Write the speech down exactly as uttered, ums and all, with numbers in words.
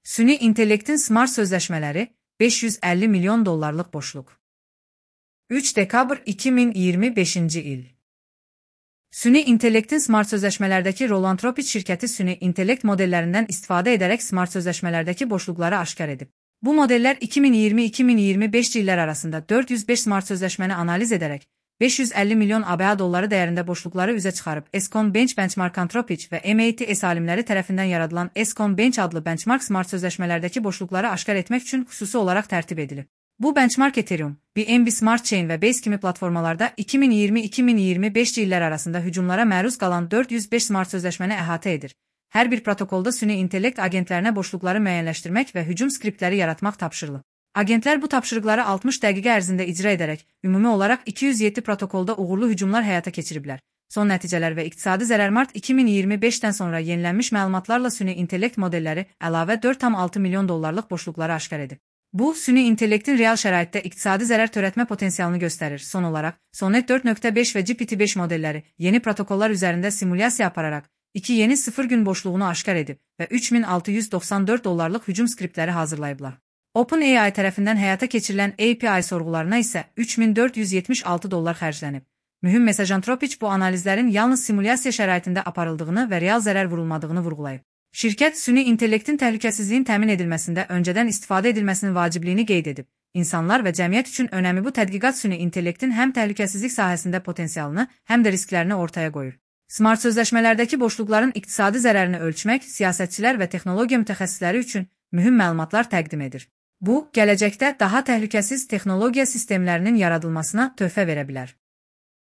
Süni intellektin smart sözləşmələri beş yüz əlli milyon dollarlıq boşluq. üç dekabr iki min iyirmi beşinci il. Süni intellektin smart sözləşmələrdəki Roland Ropich şirkəti süni intellekt modellərindən istifadə edərək smart sözləşmələrdəki boşluqları aşkar edib. Bu modellər iki min iyirmi iki min iyirmi beş illər arasında dörd yüz beş smart sözləşməni analiz edərək beş yüz əlli milyon ABŞ dolları dəyərində boşluqları üzə çıxarıb Escon Bench Benchmark Ropich və M A T S alimləri tərəfindən yaradılan Escon Bench adlı benchmark smart sözləşmələrdəki boşluqları aşkar etmək üçün xüsusi olaraq tərtib edilib. Bu benchmark Ethereum, B N B Smart Chain və Base kimi platformalarda iki min iyirmi iki min iyirmi beş illər arasında hücumlara məruz qalan dörd yüz beş smart sözləşməni əhatə edir. Hər bir protokolda süni intellekt agentlərinə boşluqları müəyyənləşdirmək və hücum skriptləri yaratmaq tapşırılıb. Agentlər bu tapşırıqları altmış dəqiqə ərzində icra edərək, ümumi olaraq iki yüz yeddi protokolda uğurlu hücumlar həyata keçiriblər. Son nəticələr və iqtisadi zərər mart iki min iyirmi beşdən sonra yenilənmiş məlumatlarla süni intellekt modelləri əlavə dörd tam altı milyon dollarlıq boşluqları aşkar edib. Bu, süni intellektin real şəraitdə iqtisadi zərər törətmə potensialını göstərir. Son olaraq, Sonnet dörd nöqtə beş və G P T beş modelləri yeni protokollar üzərində simulyasiya apararaq iki yeni sıfır gün boşluğunu aşkar edib və üç min altı yüz doxsan dörd dollarlıq hücum skriptləri hazırlayıblar. OpenAI tərəfindən həyata keçirilən A P I sorğularına isə üç min dörd yüz yetmiş altı dollar xərclənib. Mühüm mesaj Ropich bu analizlərin yalnız simulyasiya şəraitində aparıldığını və real zərər vurulmadığını vurğulayıb. Şirkət süni intellektin təhlükəsizliyin təmin edilməsində öncədən istifadə edilməsinin vacibliyini qeyd edib. İnsanlar və cəmiyyət üçün önəmi bu tədqiqat süni intellektin həm təhlükəsizlik sahəsində potensialını, həm də risklərini ortaya qoyur. Smart sözləşmələrdəki boşluqların iqtisadi zərərini ölçmək siyasətçilər və texnologiya mütəxəssisləri üçün mühüm məlumatlar təqdim edir. Bu, gələcəkdə daha təhlükəsiz texnologiya sistemlərinin yaradılmasına töhfə verə bilər.